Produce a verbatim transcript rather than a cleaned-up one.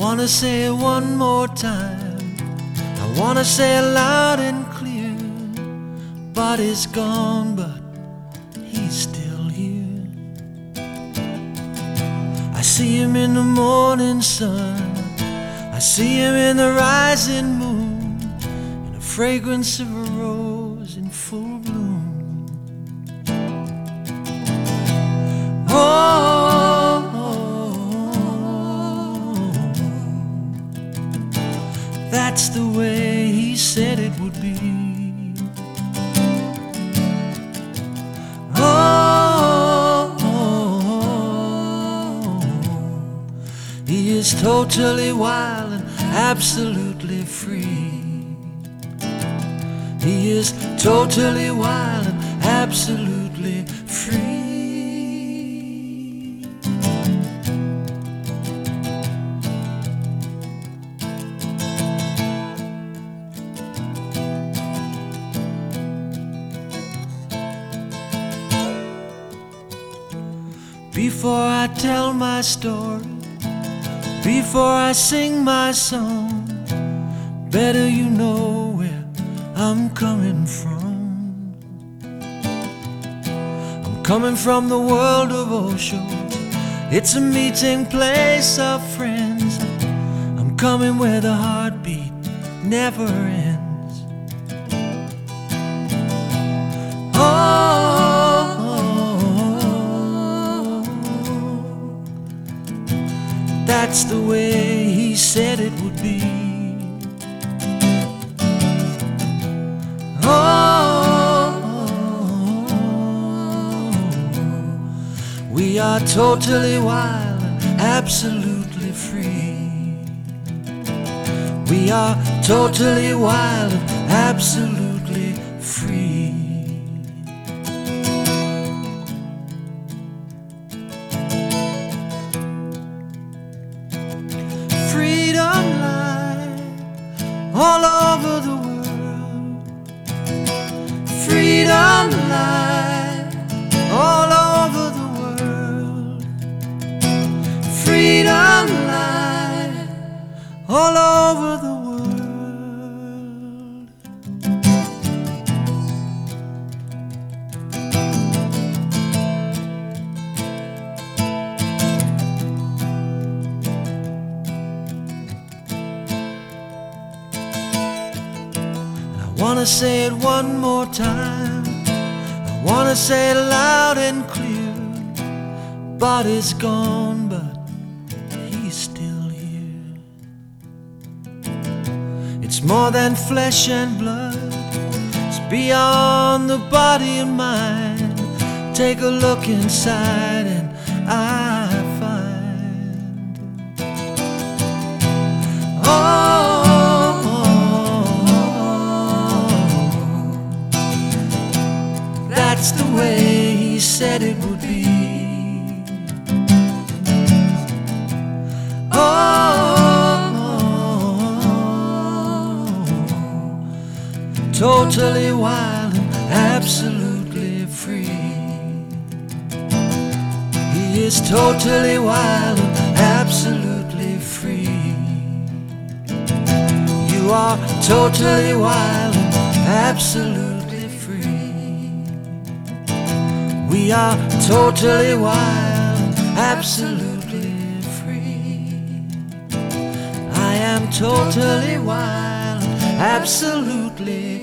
wanna say it one more time. I wanna say it loud and clear. Body's gone, but he's still here. I see him in the morning sun, I see him in the rising moon, in the fragrance of a rose in full bloom. Oh, that's the way he said it would be. Oh, he is totally wild and absolutely free. He is totally wild and absolutely free. Before I tell my story, before I sing my song, better you know where I'm coming from. I'm coming from the world of Osho. It's a meeting place of friends. I'm coming where the heartbeat never ends. Oh, that's the way he said it would be. Oh, we are totally wild and absolutely free. We are totally wild and absolutely free. Freedom light all over the world. Freedom light all over the world. Freedom light all over the world. I wanna say it one more time. I wanna say it loud and clear. Body's gone, but he's still here. It's more than flesh and blood. It's beyond the body and mind. Take a look inside and I find, oh, that's the way he said it would be. Oh, totally wild and absolutely free. He is totally wild and absolutely free. You are totally wild and absolutely free. We are totally wild, absolutely free. I am totally wild, absolutely